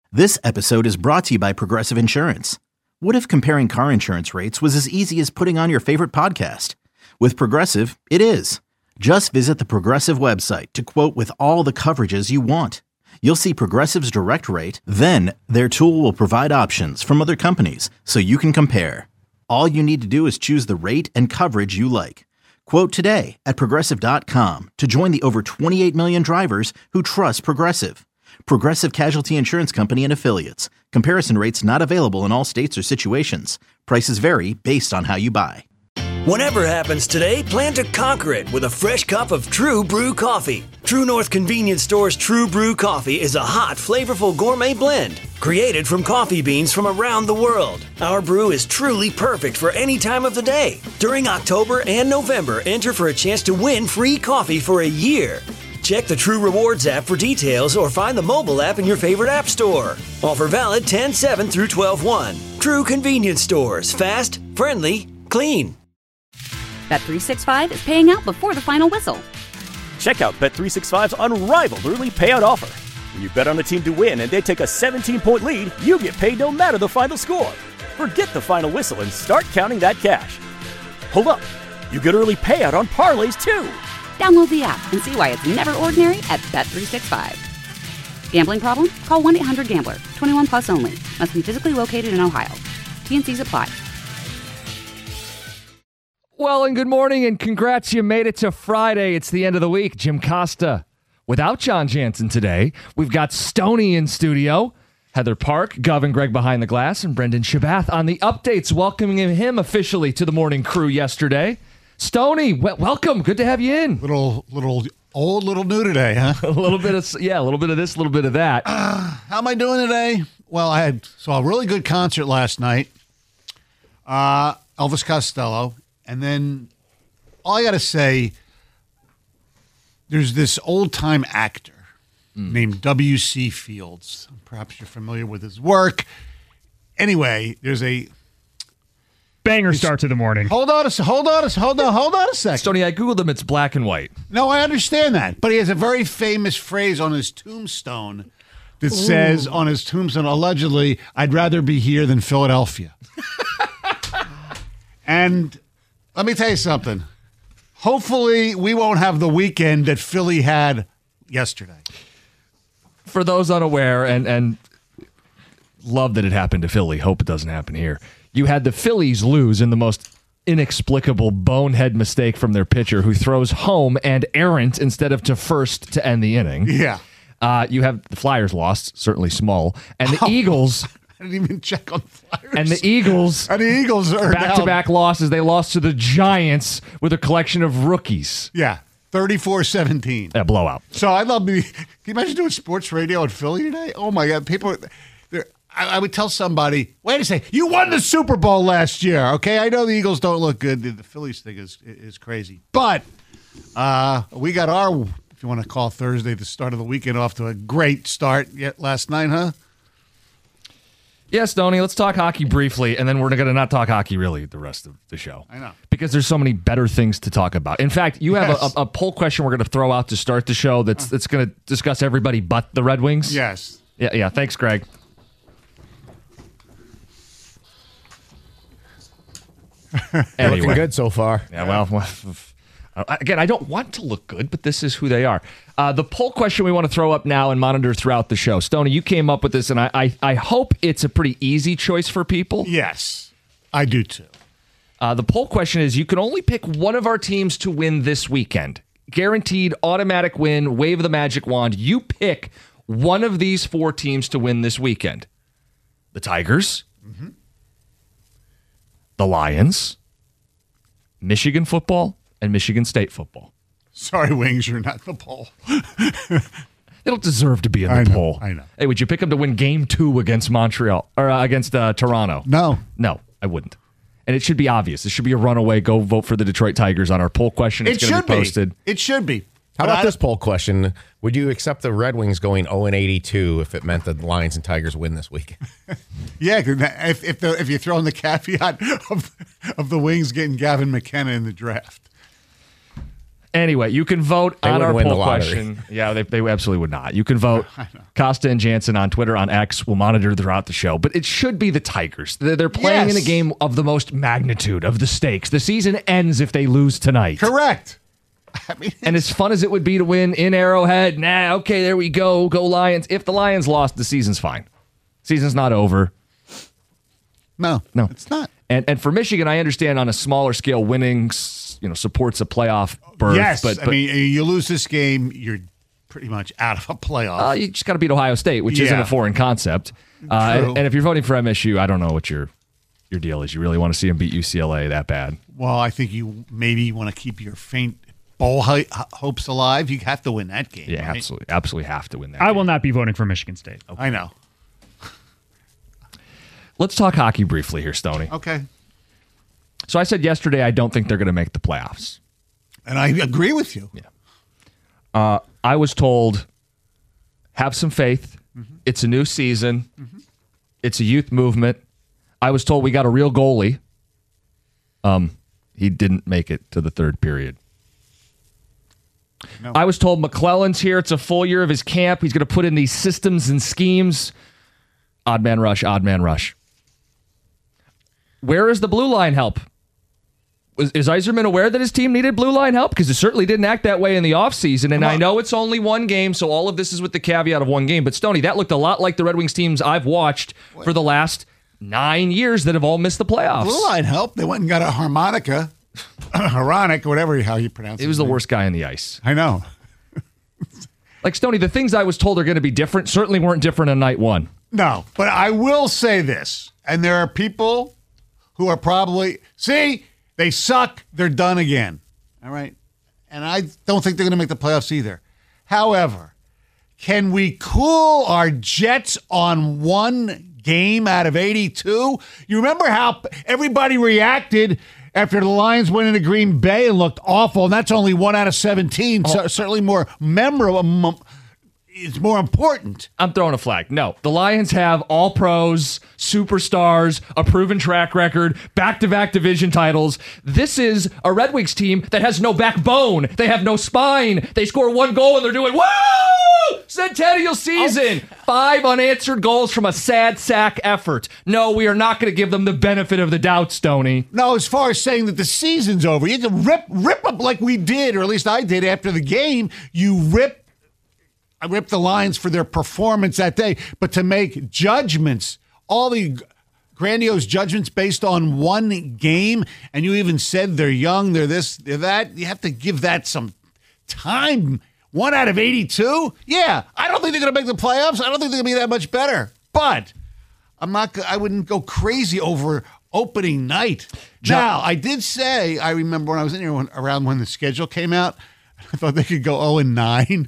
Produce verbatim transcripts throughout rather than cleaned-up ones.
This episode is brought to you by Progressive Insurance. What if comparing car insurance rates was as easy as putting on your favorite podcast? With Progressive, it is. Just visit the Progressive website to quote with all the coverages you want. You'll see Progressive's direct rate, then their tool will provide options from other companies so you can compare. All you need to do is choose the rate and coverage you like. Quote today at progressive dot com to join the over twenty-eight million drivers who trust Progressive. Progressive Casualty Insurance Company and Affiliates. Comparison rates not available in all states or situations. Prices vary based on how you buy. Whatever happens today, plan to conquer it with a fresh cup of True Brew coffee. True North Convenience Store's True Brew coffee is a hot, flavorful gourmet blend created from coffee beans from around the world. Our brew is truly perfect for any time of the day. During October and November, enter for a chance to win free coffee for a year. Check the True Rewards app for details or find the mobile app in your favorite app store. Offer valid ten seven through twelve one. True Convenience Stores. Fast, friendly, clean. Bet three sixty-five is paying out before the final whistle. Check out Bet three sixty-five's unrivaled early payout offer. When you bet on a team to win and they take a seventeen-point lead, you get paid no matter the final score. Forget the final whistle and start counting that cash. Hold up. You get early payout on parlays, too. Download the app and see why it's never ordinary at Bet three sixty-five. Gambling problem? Call one eight hundred gambler. twenty-one plus only. Must be physically located in Ohio. T N Cs apply. Well, and good morning, and congrats, you made it to Friday. It's the end of the week. Jim Costa without John Jansen today. We've got Stoney in studio, Heather Park, Gov and Greg behind the glass, and Brendan Shabath on the updates, welcoming him officially to the morning crew yesterday. Stoney, w- welcome. Good to have you in. Little, little old, little new today, huh? A little bit of, yeah, a little bit of this, a little bit of that. Uh, how am I doing today? Well, I had saw a really good concert last night. Uh, Elvis Costello. And then all I got to say, there's this old-time actor mm. named W C Fields. Perhaps you're familiar with his work. Anyway, there's a... Banger start to the morning. Hold on a hold on a hold on hold on a second. Stoney, I googled him. It's black and white. No, I understand that, but he has a very famous phrase on his tombstone that Ooh. says on his tombstone, allegedly, "I'd rather be here than Philadelphia." And let me tell you something. Hopefully, we won't have the weekend that Philly had yesterday. For those unaware, and and love that it happened to Philly. Hope it doesn't happen here. You had the Phillies lose in the most inexplicable bonehead mistake from their pitcher, who throws home and errant instead of to first to end the inning. Yeah. Uh, you have the Flyers lost, certainly small, and the oh, Eagles. I didn't even check on Flyers. And the Eagles. And the Eagles are back-to-back losses. They lost to the Giants with a collection of rookies. Yeah. thirty-four seventeen. A blowout. So I love me. Can you imagine doing sports radio in Philly today? Oh my God. People, they're. I, I would tell somebody, wait a second, you won the Super Bowl last year, okay? I know the Eagles don't look good. The, the Phillies thing is is crazy. But uh, we got our, if you want to call Thursday the start of the weekend, off to a great start yet last night, huh? Yes, Stoney, let's talk hockey briefly, and then we're going to not talk hockey really the rest of the show. I know. Because there's so many better things to talk about. In fact, you have yes. a, a poll question we're going to throw out to start the show that's, that's going to discuss everybody but the Red Wings. Yes. Yeah, yeah. Thanks, Greg. Anyway. Looking good so far. Yeah, well, well, again, I don't want to look good, but this is who they are. Uh, the poll question we want to throw up now and monitor throughout the show. Stoney, you came up with this, and I, I, I hope it's a pretty easy choice for people. Yes, I do too. Uh, the poll question is, you can only pick one of our teams to win this weekend. Guaranteed automatic win, wave of the magic wand. You pick one of these four teams to win this weekend. The Tigers. Mm-hmm. The Lions, Michigan football, and Michigan State football. Sorry, Wings, you're not in the poll. They don't deserve to be in the I know, poll. I know. Hey, would you pick them to win game two against Montreal or uh, against uh, Toronto? No. No, I wouldn't. And it should be obvious. It should be a runaway. Go vote for the Detroit Tigers on our poll question. It's it going to be posted. Be. It should be. How about this poll question? Would you accept the Red Wings going oh and eighty-two if it meant that the Lions and Tigers win this weekend? Yeah, if if, the, if you throw in the caveat of, of the Wings getting Gavin McKenna in the draft. Anyway, you can vote They on our wouldn't win poll the lottery. question. Yeah, they, they absolutely would not. You can vote. Costa and Jansen on Twitter, on X. We'll monitor throughout the show. But it should be the Tigers. They're, they're playing Yes. in a game of the most magnitude, of the stakes. The season ends if they lose tonight. Correct. I mean, And as fun as it would be to win in Arrowhead, nah, okay, there we go. Go Lions. If the Lions lost, the season's fine. Season's not over. no, No. it's not. And and for Michigan, I understand on a smaller scale, winning you know supports a playoff berth. Yes, but, I but mean, you lose this game, you're pretty much out of a playoff. uh, you just got to beat Ohio State, which isn't Yeah. a foreign concept. Uh, True. and, and if you're voting for M S U, I don't know what your your deal is. You really want to see them beat U C L A that bad? Well, I think you maybe want to keep your faint bowl ho- hopes alive. You have to win that game. Yeah, right? absolutely, absolutely have to win that. I game. will not be voting for Michigan State. I know. Let's talk hockey briefly here, Stoney. Okay. So I said yesterday I don't think they're going to make the playoffs. And I agree with you. Uh, I was told, have some faith. Mm-hmm. It's a new season. Mm-hmm. It's a youth movement. I was told we got a real goalie. Um, he didn't make it to the third period. No. I was told McClellan's here. It's a full year of his camp. He's going to put in these systems and schemes. Odd man rush, odd man rush. Where is the blue line help? Was, is Yzerman aware that his team needed blue line help? Because it certainly didn't act that way in the offseason. And I know it's only one game, so all of this is with the caveat of one game. But, Stoney, that looked a lot like the Red Wings teams I've watched for the last nine years that have all missed the playoffs. Blue line help. They went and got a harmonica, harmonic, whatever how you pronounce it. It was the worst guy on the ice. I know. Like, Stoney, the things I was told are going to be different certainly weren't different on night one. No, but I will say this, and there are people who are probably, see, they suck, they're done again. All right? And I don't think they're going to make the playoffs either. However, can we cool our jets on one game out of eighty-two? You remember how everybody reacted after the Lions went into Green Bay and looked awful, and that's only one out of seventeen, so certainly more memorable. It's more important. I'm throwing a flag. No, the Lions have all pros, superstars, a proven track record, back-to-back division titles. This is a Red Wings team that has no backbone. They have no spine. They score one goal and they're doing, woo! Centennial season. Oh. Five unanswered goals from a sad sack effort. No, we are not going to give them the benefit of the doubt, Stoney. No, as far as saying that the season's over, you can rip rip up like we did, or at least I did after the game. You rip I ripped the Lions for their performance that day, but to make judgments, all the grandiose judgments based on one game, and you even said they're young, they're this, they're that, you have to give that some time. One out of eighty-two? Yeah, I don't think they're going to make the playoffs. I don't think they're going to be that much better. But I'm not. I wouldn't go crazy over opening night. John- now, I did say, I remember when I was in here when, around when the schedule came out, I thought they could go oh and nine.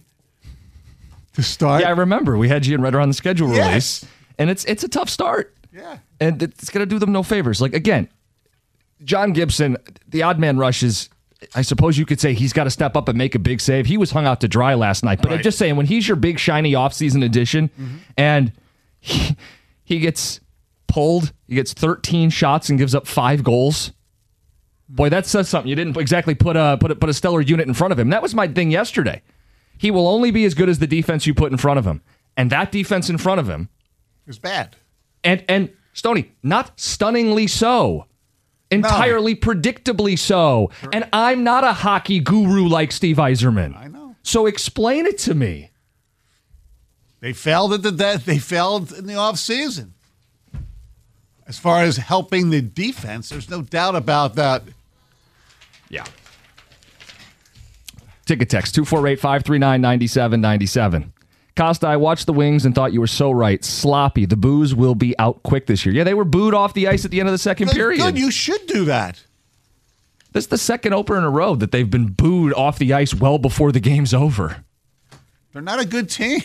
To start? Yeah, I remember. We had you in right around the schedule release. Yes. And it's it's a tough start. Yeah. And it's going to do them no favors. Like, again, John Gibson, the odd man rush is, I suppose you could say he's got to step up and make a big save. He was hung out to dry last night. But Right. I'm just saying, when he's your big, shiny offseason addition Mm-hmm. and he, he gets pulled, he gets thirteen shots and gives up five goals. Boy, that says something. You didn't exactly put a, put a, put a stellar unit in front of him. That was my thing yesterday. He will only be as good as the defense you put in front of him. And that defense in front of him, It was bad. and and Stoney, not stunningly so, entirely predictably so. And I'm not a hockey guru like Steve Yzerman. I know. So explain it to me. They failed at the death. They failed in the offseason. As far as helping the defense, there's no doubt about that. Yeah. Ticket text two four eight, five three nine, nine seven nine seven. Costa, I watched the Wings and thought you were so right. Sloppy. The boos will be out quick this year. Yeah, they were booed off the ice at the end of the second Good, period. good, you should do that. This is the second opener in a row that they've been booed off the ice well before the game's over. They're not a good team.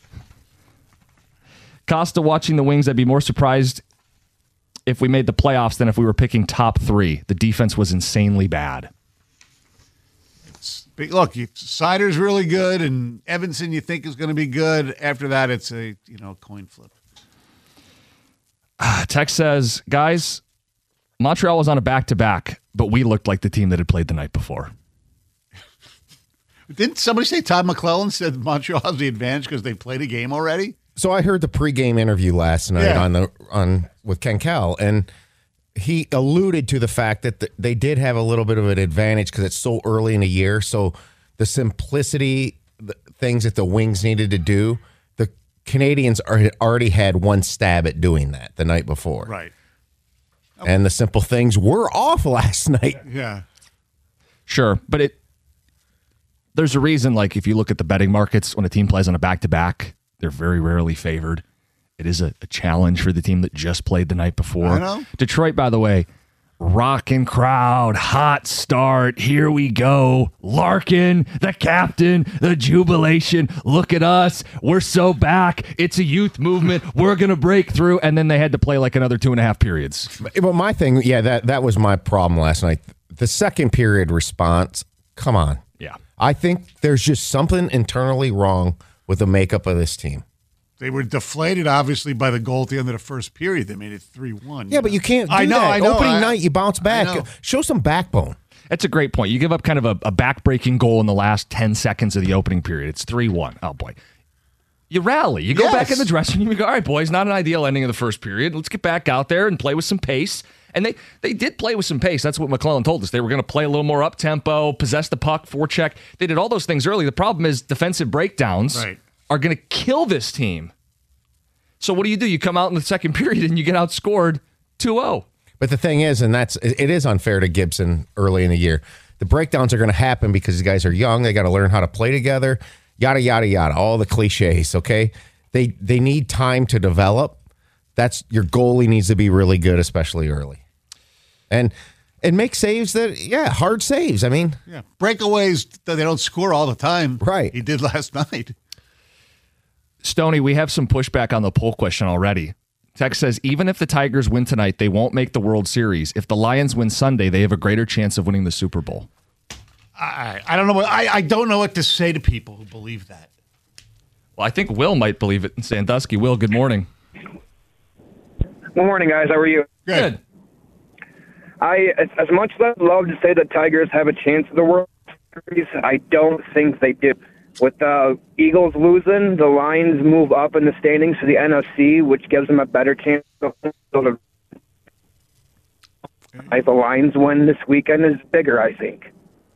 Costa, watching the Wings, I'd be more surprised if we made the playoffs than if we were picking top three. The defense was insanely bad. But look, you, Sider's really good, and Evanson you think is going to be good. After that, it's a you know coin flip. Tex says, guys, Montreal was on a back-to-back, but we looked like the team that had played the night before. Didn't somebody say Todd McClellan said Montreal has the advantage because they played a game already? So I heard the pregame interview last night Yeah. on the on with Ken Kell, and he alluded to the fact that the, they did have a little bit of an advantage because it's so early in the year. So the simplicity, the things that the Wings needed to do, the Canadians are, already had one stab at doing that the night before. Right. And the simple things were off last night. Yeah. Sure, but it there's a reason, like, if you look at the betting markets, when a team plays on a back-to-back, they're very rarely favored. It is a, a challenge for the team that just played the night before. I know. Detroit, by the way, rocking crowd, hot start. Here we go. Larkin, the captain, the jubilation. Look at us. We're so back. It's a youth movement. We're going to break through. And then they had to play like another two and a half periods. But my thing, yeah, that, that was my problem last night. The second period response, come on. Yeah. I think there's just something internally wrong with the makeup of this team. They were deflated, obviously, by the goal at the end of the first period. They made it three one. Yeah, but you can't do I know, that. I know. Opening I- night, you bounce back. know. Show some backbone. That's a great point. You give up kind of a, a back-breaking goal in the last ten seconds of the opening period. It's three one. Oh, boy. You rally. You go Yes. back in the dressing room. You go, all right, boys, not an ideal ending of the first period. Let's get back out there and play with some pace. And they, they did play with some pace. That's what McClellan told us. They were going to play a little more up-tempo, possess the puck, forecheck. They did all those things early. The problem is defensive breakdowns Right. are going to kill this team. So what do you do? You come out in the second period and you get outscored two oh. But the thing is, and that's it is unfair to Gibson early in the year. The breakdowns are going to happen because these guys are young. They got to learn how to play together. Yada yada yada. All the cliches. Okay, they they need time to develop. That's your goalie needs to be really good, especially early, and and make saves that yeah hard saves. I mean, Yeah. Breakaways, they don't score all the time. Right. He did last night. Stoney, we have some pushback on the poll question already. Text says, even if the Tigers win tonight, they won't make the World Series. If the Lions win Sunday, they have a greater chance of winning the Super Bowl. I, I don't know what I, I don't know what to say to people who believe that. Well, I think Will might believe it in Sandusky. Will, good morning. Good morning, guys. How are you? Good. I, as, as much as I'd love to say the Tigers have a chance at the World Series, I don't think they do. With the Eagles losing, the Lions move up in the standings to the N F C, which gives them a better chance of if the Lions win this weekend is bigger, I think.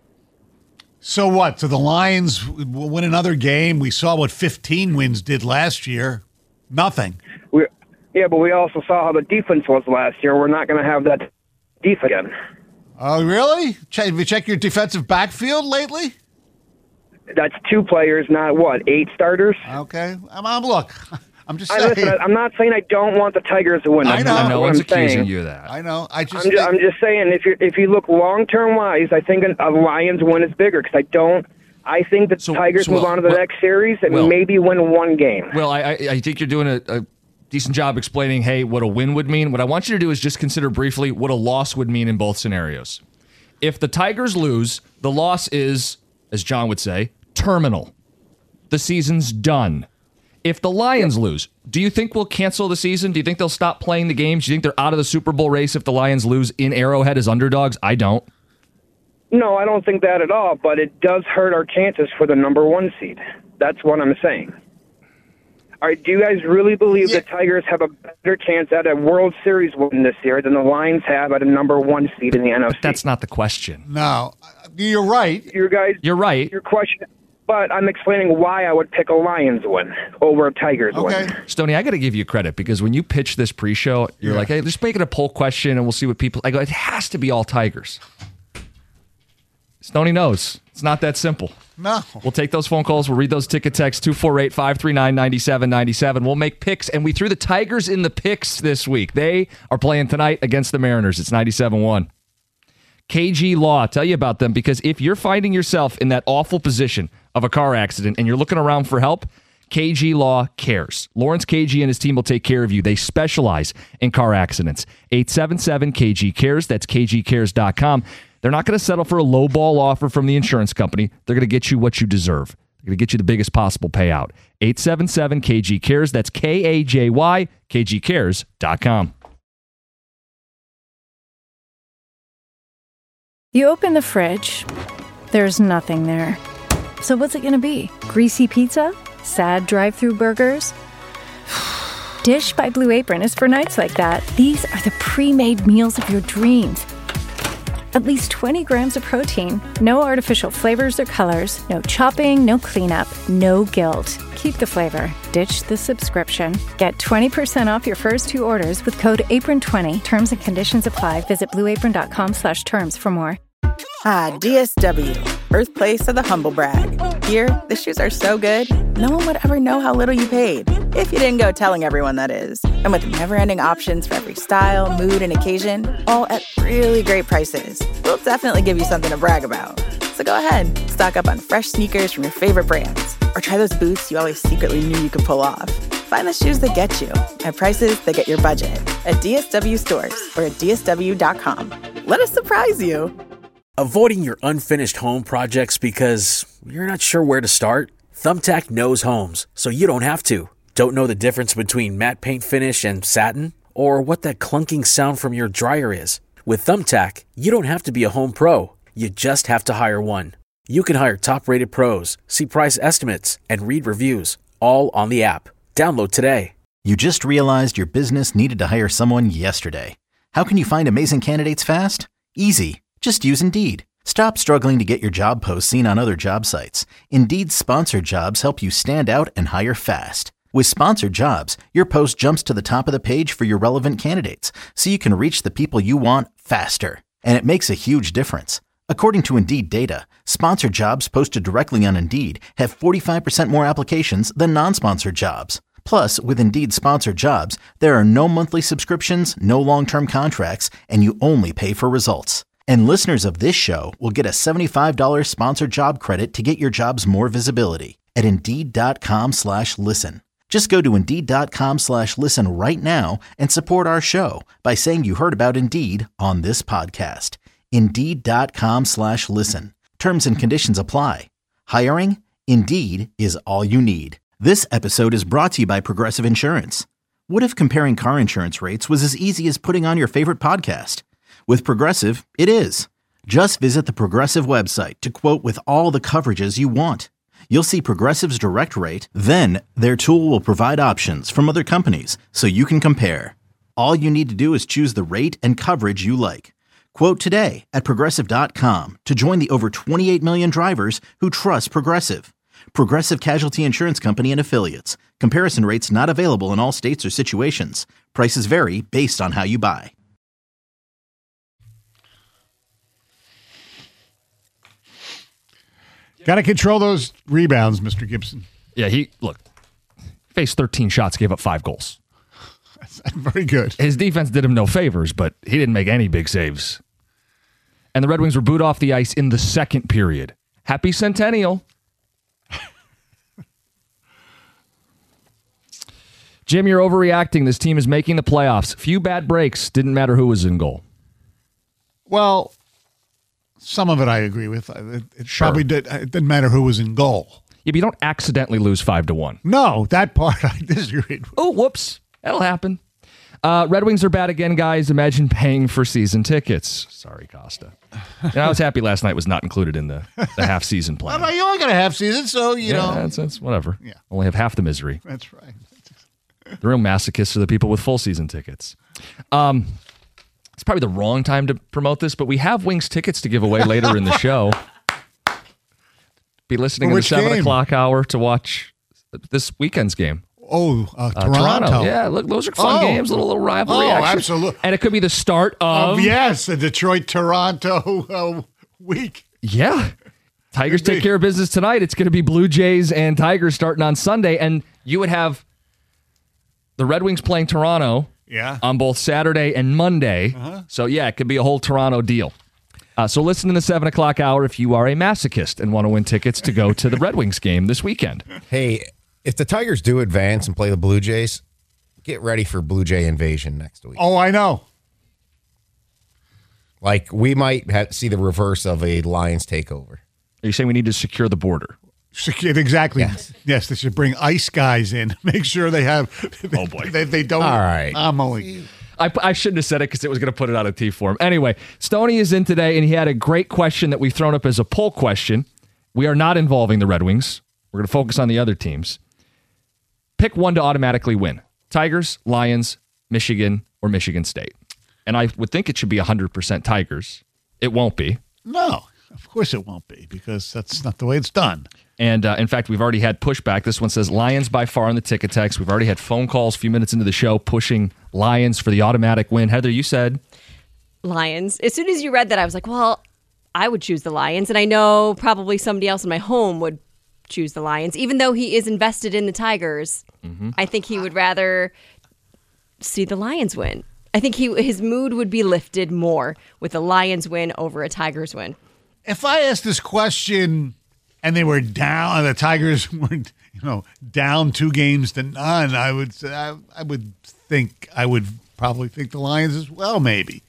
So what? So the Lions will win another game. We saw what fifteen wins did last year. Nothing. We, yeah, but we also saw how the defense was last year. We're not going to have that defense again. Oh, really? Check, have you checked your defensive backfield lately? That's two players, not what, eight starters? Okay. I'm, I'm look. I'm just I, saying. listen, I'm not saying I don't want the Tigers to win. I That's know. not No what one's I'm accusing saying. you of that. I know. I just. I'm just, think- I'm just saying, if you if you look long term wise, I think a Lions win is bigger because I don't. I think the So- Tigers so, move Will, on to the Will- next series and Will. maybe win one game. Well, I, I, I think you're doing a, a decent job explaining, hey, what a win would mean. What I want you to do is just consider briefly what a loss would mean in both scenarios. If the Tigers lose, the loss is, as John would say, terminal. The season's done. If the Lions lose, do you think we'll cancel the season? Do you think they'll stop playing the games? Do you think they're out of the Super Bowl race if the Lions lose in Arrowhead as underdogs? I don't. No, I don't think that at all, but it does hurt our chances for the number one seed. That's what I'm saying. All right, do you guys really believe Yeah. the Tigers have a better chance at a World Series win this year than the Lions have at a number one seed in the N F C? That's not the question. No, you're right. Your guys, You're right. your question, but I'm explaining why I would pick a Lions win over a Tigers Okay. win. Stoney, I got to give you credit because when you pitch this pre-show, you're Yeah. like, hey, just make it a poll question and we'll see what people... I go, it has to be all Tigers. Stoney knows. It's not that simple. No. We'll take those phone calls. We'll read those ticket texts, two four eight, five three nine, nine seven nine seven. We'll make picks, and we threw the Tigers in the picks this week. They are playing tonight against the Mariners. It's ninety-seven one. K G Law, I'll tell you about them because if you're finding yourself in that awful position of a car accident and you're looking around for help, K G Law cares. Lawrence K G and his team will take care of you. They specialize in car accidents. eight seven seven K G cares. That's K G cares dot com. They're not going to settle for a low ball offer from the insurance company. They're going to get you what you deserve. They're going to get you the biggest possible payout. eight seven seven K G cares. That's K A J Y, K G cares dot com. You open the fridge. There's nothing there. So what's it going to be? Greasy pizza? Sad drive-through burgers? Dish by Blue Apron is for nights like that. These are the pre-made meals of your dreams. At least twenty grams of protein, no artificial flavors or colors, no chopping, no cleanup, no guilt. Keep the flavor. Ditch the subscription. Get twenty percent off your first two orders with code apron twenty. Terms and conditions apply. Visit blueapron.com slash terms for more. Ah, D S W, birthplace of the humble brag. Here, the shoes are so good, no one would ever know how little you paid. If you didn't go telling everyone, that is. And with never-ending options for every style, mood, and occasion, all at really great prices, we'll definitely give you something to brag about. So go ahead, stock up on fresh sneakers from your favorite brands, or try those boots you always secretly knew you could pull off. Find the shoes that get you at prices that get your budget at D S W stores or at D S W dot com. Let us surprise you. Avoiding your unfinished home projects because you're not sure where to start? Thumbtack knows homes, so you don't have to. Don't know the difference between matte paint finish and satin? Or what that clunking sound from your dryer is? With Thumbtack, you don't have to be a home pro. You just have to hire one. You can hire top-rated pros, see price estimates, and read reviews, all on the app. Download today. You just realized your business needed to hire someone yesterday. How can you find amazing candidates fast? Easy. Just use Indeed. Stop struggling to get your job posts seen on other job sites. Indeed's sponsored jobs help you stand out and hire fast. With sponsored jobs, your post jumps to the top of the page for your relevant candidates, so you can reach the people you want faster. And it makes a huge difference. According to Indeed data, sponsored jobs posted directly on Indeed have forty-five percent more applications than non-sponsored jobs. Plus, with Indeed sponsored jobs, there are no monthly subscriptions, no long-term contracts, and you only pay for results. And listeners of this show will get a seventy-five dollars sponsored job credit to get your jobs more visibility at Indeed.com slash listen. Just go to Indeed.com slash listen right now and support our show by saying you heard about Indeed on this podcast. Indeed.com slash listen. Terms and conditions apply. Hiring? Indeed is all you need. This episode is brought to you by Progressive Insurance. What if comparing car insurance rates was as easy as putting on your favorite podcast? With Progressive, it is. Just visit the Progressive website to quote with all the coverages you want. You'll see Progressive's direct rate, then their tool will provide options from other companies so you can compare. All you need to do is choose the rate and coverage you like. Quote today at Progressive dot com to join the over twenty-eight million drivers who trust Progressive. Progressive Casualty Insurance Company and Affiliates. Comparison rates not available in all states or situations. Prices vary based on how you buy. Got to control those rebounds, Mister Gibson. Yeah, he, look, faced thirteen shots, gave up five goals. That's very good. His defense did him no favors, but he didn't make any big saves. And the Red Wings were booed off the ice in the second period. Happy Centennial. Jim, you're overreacting. This team is making the playoffs. Few bad breaks. Didn't matter who was in goal. Well, some of it I agree with. It, it Sure. probably did. It didn't matter who was in goal. Yeah, but you don't accidentally lose five to one. No, that part I disagreed with. Oh, whoops. That'll happen. Uh, Red Wings are bad again, guys. Imagine paying for season tickets. Sorry, Costa. And I was happy last night was not included in the, the half-season plan. Well, you only got a half season, so, you yeah, know. That's, that's whatever. Yeah. Only have half the misery. That's right. The real masochists are the people with full season tickets. Um, it's probably the wrong time to promote this, but we have Wings tickets to give away later in the show. Be listening in the seven game? o'clock hour to watch this weekend's game. Oh, uh, Uh, Toronto. Yeah, look, those are fun Oh. games, little, little rivalry Oh, action. absolutely. And it could be the start of... Um, yes, the Detroit-Toronto uh, week. Yeah. Tigers take care of business tonight. It's going to be Blue Jays and Tigers starting on Sunday. And you would have the Red Wings playing Toronto Yeah. on both Saturday and Monday. Uh-huh. So, yeah, it could be a whole Toronto deal. Uh, so listen in the seven o'clock hour if you are a masochist and want to win tickets to go to the Red Wings game this weekend. Hey, if the Tigers do advance and play the Blue Jays, get ready for Blue Jay invasion next week. Oh, I know. Like, we might have, see the reverse of a Lions takeover. Are you saying we need to secure the border? Secure, exactly. Yes. Yes, they should bring ice guys in. Make sure they have. Oh, boy. They, they don't. All right. I'm only. I, I shouldn't have said it because it was going to put it out of T form. Anyway, Stoney is in today, and he had a great question that we've thrown up as a poll question. We are not involving the Red Wings. We're going to focus on the other teams. Pick one to automatically win. Tigers, Lions, Michigan, or Michigan State. And I would think it should be one hundred percent Tigers. It won't be. No, of course it won't be, because that's not the way it's done. And uh, in fact, we've already had pushback. This one says Lions by far on the ticket text. We've already had phone calls a few minutes into the show pushing Lions for the automatic win. Heather, you said Lions. As soon as you read that, I was like, well, I would choose the Lions. And I know probably somebody else in my home would choose the Lions. Even though he is invested in the Tigers, mm-hmm. I think he would rather see the Lions win. I think he his mood would be lifted more with a Lions win over a Tigers win. If I asked this question and they were down, the Tigers were, you know, down two games to none, I would say I, I would think I would probably think the Lions as well. Maybe,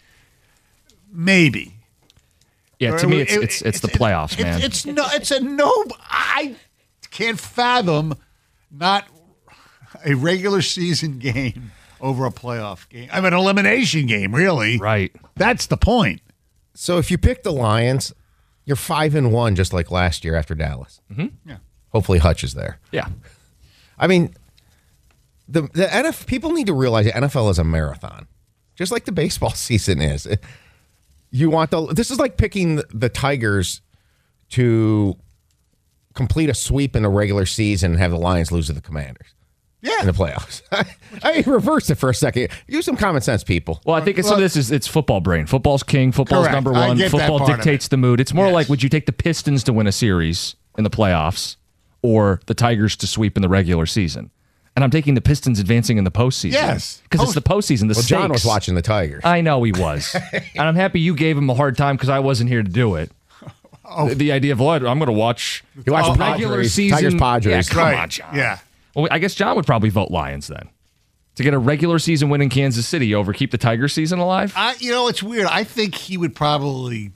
maybe. Yeah, to or, me, it's it, it's it's it, the playoffs, it, man. It's, it's no, it's a no. I can't fathom not a regular season game over a playoff game. I mean, an elimination game, really. Right. That's the point. So if you pick the Lions, you're five and one, just like last year after Dallas. Mm-hmm. Yeah. Hopefully Hutch is there. Yeah. I mean, the the N F L, people need to realize the N F L is a marathon, just like the baseball season is. You want the this is like picking the Tigers to complete a sweep in the regular season and have the Lions lose to the Commanders. Yeah. In the playoffs. I reversed it for a second. Use some common sense, people. Well, I think it's, some of this is it's football brain. Football's king. Football's Correct. number I one. get that Football part of dictates it. the mood. It's more Yes. like, would you take the Pistons to win a series in the playoffs or the Tigers to sweep in the regular season? And I'm taking the Pistons advancing in the postseason. Yes. Because it's the postseason. The Well, John was stakes. watching the Tigers. I know he was. And I'm happy you gave him a hard time because I wasn't here to do it. Oh. The, the idea of what? I'm going to watch You watch oh, regular Padres, season. Tigers, Padres. Yeah, come Right. on, John. Yeah. Well, I guess John would probably vote Lions then. To get a regular season win in Kansas City over keep the Tiger season alive? I, you know, it's weird. I think he would probably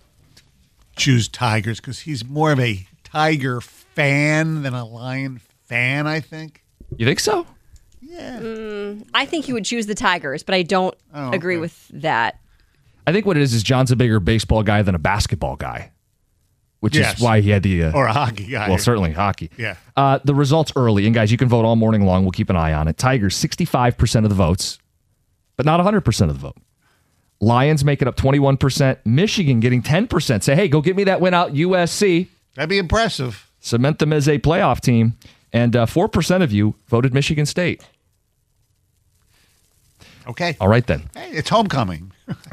choose Tigers because he's more of a Tiger fan than a Lion fan, I think. You think so? Yeah. Mm, I think he would choose the Tigers, but I don't Oh, agree okay. with that. I think what it is is John's a bigger baseball guy than a basketball guy, which Yes. is why he had the... Uh, Or a hockey guy. well, certainly hockey. Yeah. Uh, the results early. And guys, you can vote all morning long. We'll keep an eye on it. Tigers, sixty-five percent of the votes, but not one hundred percent of the vote. Lions making up twenty-one percent. Michigan getting ten percent. Say, hey, go get me that win out U S C. That'd be impressive. Cement them as a playoff team. And uh, four percent of you voted Michigan State. Okay. All right, then. Hey, it's homecoming.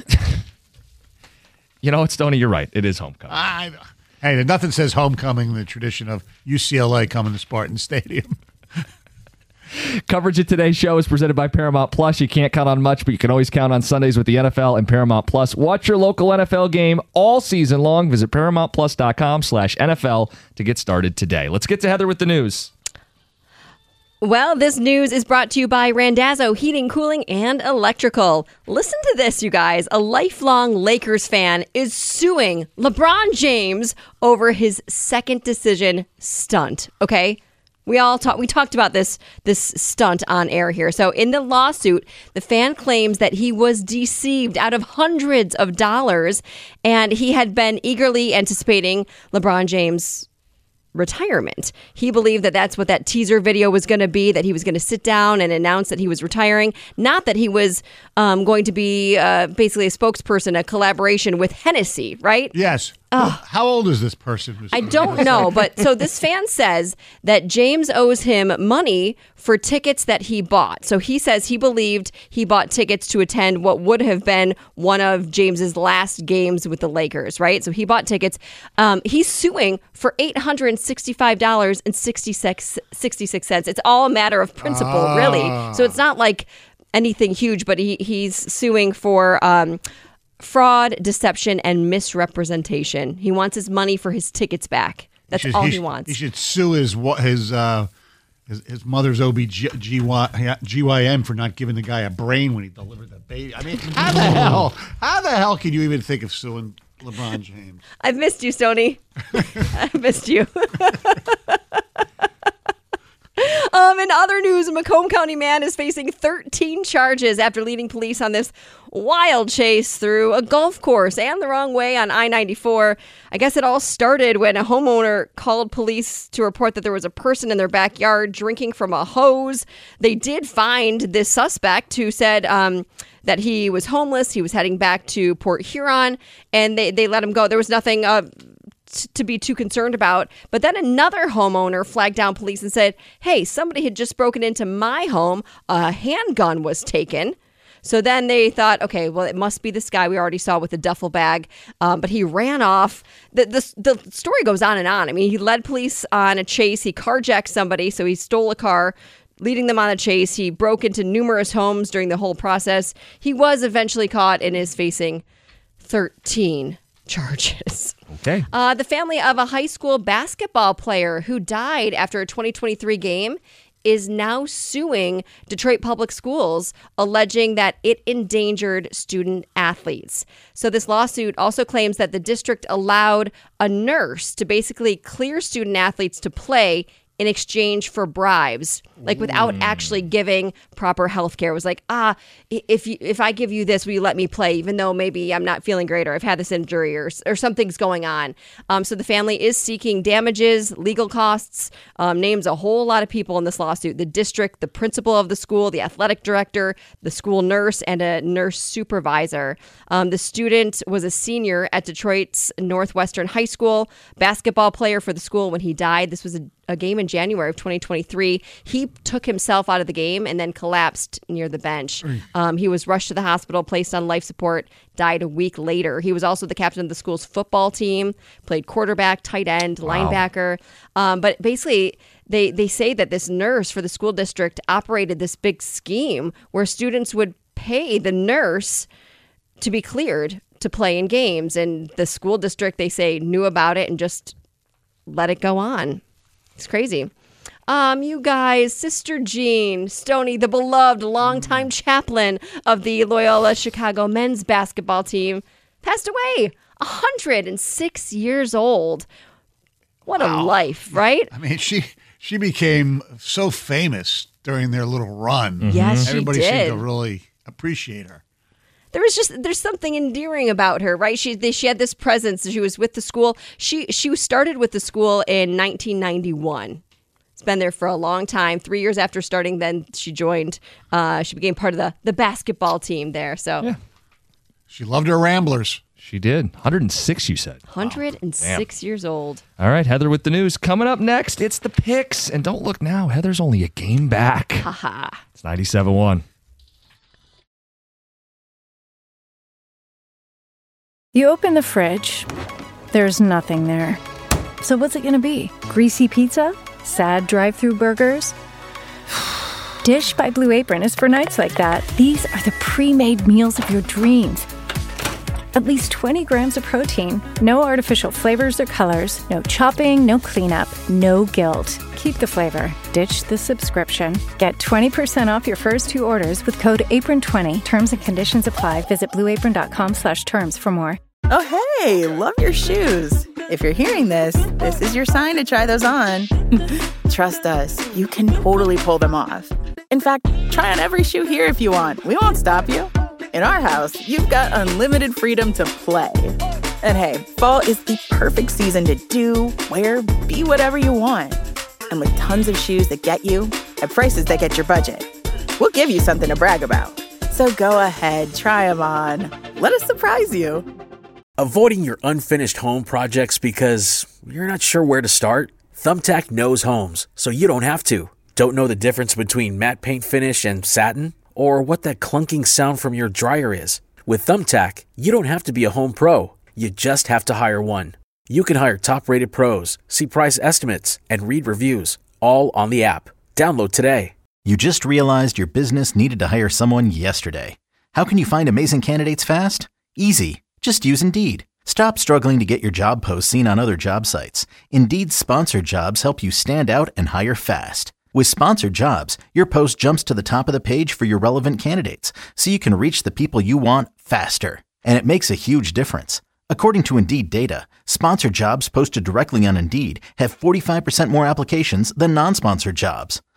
You know what, Stoney? You're right. It is homecoming. I, hey, nothing says homecoming in the tradition of U C L A coming to Spartan Stadium. Coverage of today's show is presented by Paramount Plus. You can't count on much, but you can always count on Sundays with the N F L and Paramount Plus. Watch your local N F L game all season long. Visit ParamountPlus.com slash NFL to get started today. Let's get to Heather with the news. Well, this news is brought to you by Randazzo Heating, Cooling, and Electrical. Listen to this, you guys. A lifelong Lakers fan is suing LeBron James over his second decision stunt, okay? We all talked we talked about this this stunt on air here. So in the lawsuit, the fan claims that he was deceived out of hundreds of dollars and he had been eagerly anticipating LeBron James' retirement. He believed that that's what that teaser video was going to be, that he was going to sit down and announce that he was retiring, not that he was um, going to be uh, basically a spokesperson, a collaboration with Hennessy, right? Yes. Well, how old is this person? who's- I don't know, but so this fan says that James owes him money for tickets that he bought. So he says he believed he bought tickets to attend what would have been one of James's last games with the Lakers, right? So he bought tickets. Um, he's suing for eight hundred sixty-five dollars and sixty-six cents. It's all a matter of principle, Ah. really. So it's not like anything huge, but he, he's suing for... Um, fraud, deception, and misrepresentation. He wants his money for his tickets back. That's should- all he, should- wants. He should sue his wa- his uh, his, his mother's O B G Y N for not giving the guy a brain when he delivered the baby. I mean, how the hell? How the hell can you even think of suing LeBron James? I've missed you, Stoney. I've missed you. Um, in other news, a Macomb County man is facing thirteen charges after leading police on this wild chase through a golf course and the wrong way on I ninety-four. I guess it all started when a homeowner called police to report that there was a person in their backyard drinking from a hose. They did find this suspect who said um, that he was homeless. He was heading back to Port Huron, and they, they let him go. There was nothing uh, t- to be too concerned about. But then another homeowner flagged down police and said, hey, somebody had just broken into my home. A handgun was taken. So then they thought, okay, well, it must be this guy we already saw with the duffel bag. Um, but he ran off. The, the, the story goes on and on. I mean, he led police on a chase. He carjacked somebody. So he stole a car, leading them on a chase. He broke into numerous homes during the whole process. He was eventually caught and is facing thirteen charges. Okay. Uh, the family of a high school basketball player who died after a twenty twenty-three game is now suing Detroit Public Schools, alleging that it endangered student athletes. So this lawsuit also claims that the district allowed a nurse to basically clear student athletes to play in exchange for bribes, like without actually giving proper health care. It was like, ah, if you, if I give you this, will you let me play, even though maybe I'm not feeling great or I've had this injury or, or something's going on. Um, so the family is seeking damages, legal costs, um, names a whole lot of people in this lawsuit. The district, the principal of the school, the athletic director, the school nurse, and a nurse supervisor. Um, the student was a senior at Detroit's Northwestern High School, basketball player for the school when he died. This was a a game in January of twenty twenty-three. He took himself out of the game and then collapsed near the bench. Um, he was rushed to the hospital, placed on life support, died a week later. He was also the captain of the school's football team, played quarterback, tight end, wow. linebacker. Um, but basically, they, they say that this nurse for the school district operated this big scheme where students would pay the nurse to be cleared to play in games. And the school district, they say, knew about it and just let it go on. It's crazy. Um, you guys, Sister Jean Stoney, the beloved longtime chaplain of the Loyola Chicago men's basketball team, passed away, one hundred six years old. What wow. a life, right? I mean, she she became so famous during their little run. Mm-hmm. Yes, Everybody she did. seemed to really appreciate her. There was just there's something endearing about her, right? She they, she had this presence. She was with the school. She she started with the school in nineteen ninety-one. It's been there for a long time. Three years after starting, then she joined. Uh, she became part of the the basketball team there. So yeah. She loved her Ramblers. She did. one hundred six, you said. one hundred six wow. years old. All right, Heather with the news. Coming up next, it's the picks. And don't look now. Heather's only a game back. Haha. It's ninety-seven one. You open the fridge, there's nothing there. So what's it gonna be? Greasy pizza? Sad drive-thru burgers? Dish by Blue Apron is for nights like that. These are the pre-made meals of your dreams. At least twenty grams of protein, no artificial flavors or colors, no chopping, no cleanup, no guilt. Keep the flavor. Ditch the subscription. Get twenty percent off your first two orders with code apron twenty. Terms and conditions apply. Visit blueapron.com slash terms for more. Oh, hey, love your shoes. If you're hearing this, this is your sign to try those on. Trust us, you can totally pull them off. In fact, try on every shoe here if you want. We won't stop you. In our house, you've got unlimited freedom to play. And hey, fall is the perfect season to do, wear, be whatever you want. And with tons of shoes that get you at prices that get your budget, we'll give you something to brag about. So go ahead, try them on. Let us surprise you. Avoiding your unfinished home projects because you're not sure where to start? Thumbtack knows homes, so you don't have to. Don't know the difference between matte paint finish and satin? Or what that clunking sound from your dryer is? With Thumbtack, you don't have to be a home pro. You just have to hire one. You can hire top-rated pros, see price estimates, and read reviews, all on the app. Download today. You just realized your business needed to hire someone yesterday. How can you find amazing candidates fast? Easy. Just use Indeed. Stop struggling to get your job posts seen on other job sites. Indeed's sponsored jobs help you stand out and hire fast. With sponsored jobs, your post jumps to the top of the page for your relevant candidates, so you can reach the people you want faster. And it makes a huge difference. According to Indeed data, sponsored jobs posted directly on Indeed have forty-five percent more applications than non-sponsored jobs.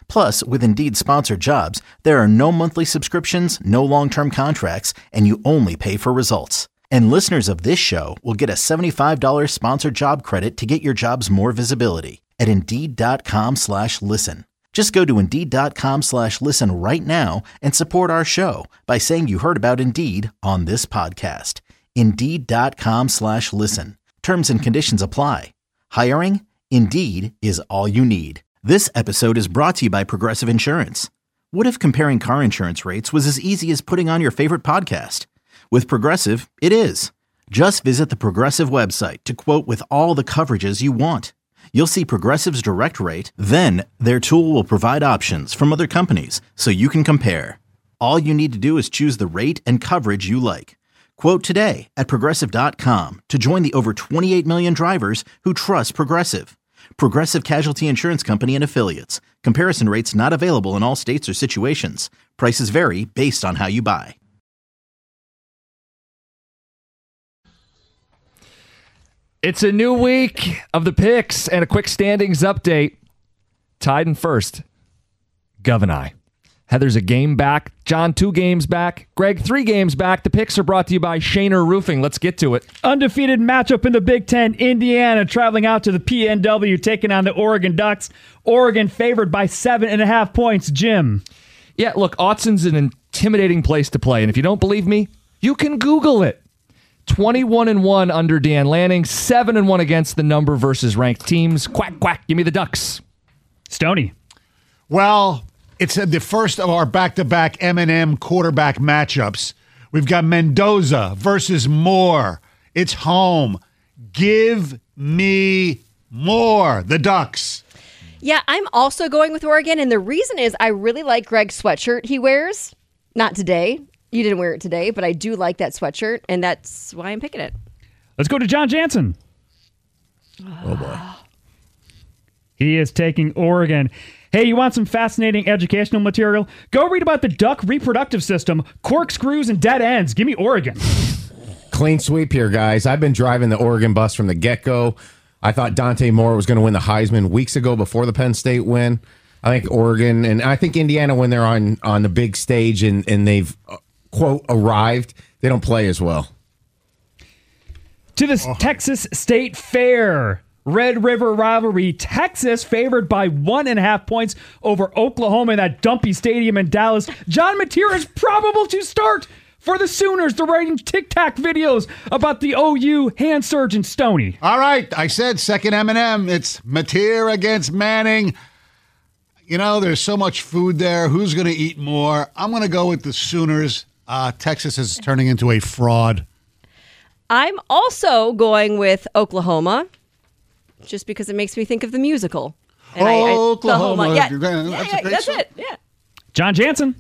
Plus, with Indeed sponsored jobs, there are no monthly subscriptions, no long-term contracts, and you only pay for results. And listeners of this show will get a seventy-five dollars sponsored job credit to get your jobs more visibility at Indeed.com slash listen. Just go to Indeed.com slash listen right now and support our show by saying you heard about Indeed on this podcast. Indeed.com slash listen. Terms and conditions apply. Hiring? Indeed is all you need. This episode is brought to you by Progressive Insurance. What if comparing car insurance rates was as easy as putting on your favorite podcast? With Progressive, it is. Just visit the Progressive website to quote with all the coverages you want. You'll see Progressive's direct rate, then their tool will provide options from other companies so you can compare. All you need to do is choose the rate and coverage you like. Quote today at Progressive dot com to join the over twenty-eight million drivers who trust Progressive. Progressive Casualty Insurance Company and Affiliates. Comparison rates not available in all states or situations. Prices vary based on how you buy. It's a new week of the picks and a quick standings update. Tied in first, Gov and I. Heather's a game back. John, two games back. Greg, three games back. The picks are brought to you by Shaner Roofing. Let's get to it. Undefeated matchup in the Big Ten. Indiana traveling out to the P N W, taking on the Oregon Ducks. Oregon favored by seven and a half points. Jim. Yeah, look, Autzon's an intimidating place to play. And if you don't believe me, you can Google it. twenty-one and one under Dan Lanning. seven and one against the number versus ranked teams. Quack, quack. Give me the Ducks. Stoney. Well, it's the first of our back-to-back M and M quarterback matchups. We've got Mendoza versus Moore. It's home. Give me more. The Ducks. Yeah, I'm also going with Oregon, and the reason is I really like Greg's sweatshirt he wears. Not today. You didn't wear it today, but I do like that sweatshirt, and that's why I'm picking it. Let's go to John Jansen. Oh, boy. He is taking Oregon. Hey, you want some fascinating educational material? Go read about the duck reproductive system, corkscrews, and dead ends. Give me Oregon. Clean sweep here, guys. I've been driving the Oregon bus from the get-go. I thought Dante Moore was going to win the Heisman weeks ago before the Penn State win. I think Oregon, and I think Indiana, when they're on, on the big stage and, and they've, uh, quote, arrived, they don't play as well. To the oh. Texas State Fair. Red River rivalry. Texas favored by one and a half points over Oklahoma in that dumpy stadium in Dallas. John Mateer is probable to start for the Sooners. They're writing tic-tac videos about the O U hand surgeon Stoney. All right, I said second M and M. It's Mateer against Manning. You know, there's so much food there. Who's going to eat more? I'm going to go with the Sooners. Uh, Texas is turning into a fraud. I'm also going with Oklahoma, just because it makes me think of the musical. And oh, I, I, Oklahoma. Yeah, that's yeah, a yeah, great that's song. it. Yeah. John Jansen.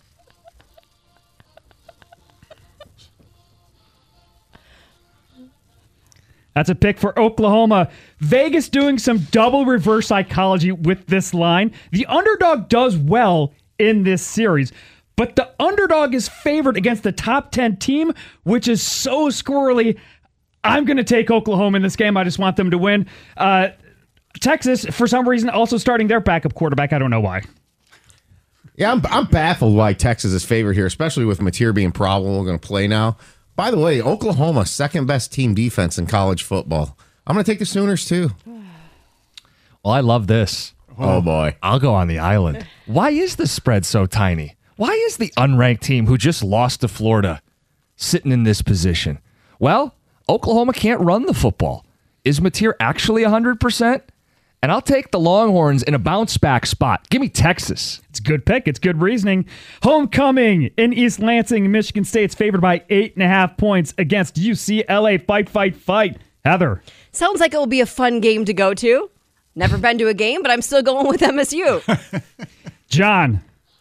That's a pick for Oklahoma. Vegas doing some double reverse psychology with this line. The underdog does well in this series, but the underdog is favored against the top ten team, which is so squirrely. I'm going to take Oklahoma in this game. I just want them to win. Uh, Texas, for some reason, also starting their backup quarterback. I don't know why. Yeah, I'm, I'm baffled why Texas is favored here, especially with Mateer being probable going to play now. By the way, Oklahoma, second best team defense in college football. I'm going to take the Sooners, too. Well, I love this. Oh, boy. I'll go on the island. Why is the spread so tiny? Why is the unranked team who just lost to Florida sitting in this position? Well, Oklahoma can't run the football. Is Mateer actually one hundred percent? And I'll take the Longhorns in a bounce-back spot. Give me Texas. It's a good pick. It's good reasoning. Homecoming in East Lansing. Michigan State's favored by eight and a half points against U C L A. Fight, fight, fight. Heather. Sounds like it will be a fun game to go to. Never been to a game, but I'm still going with M S U. John.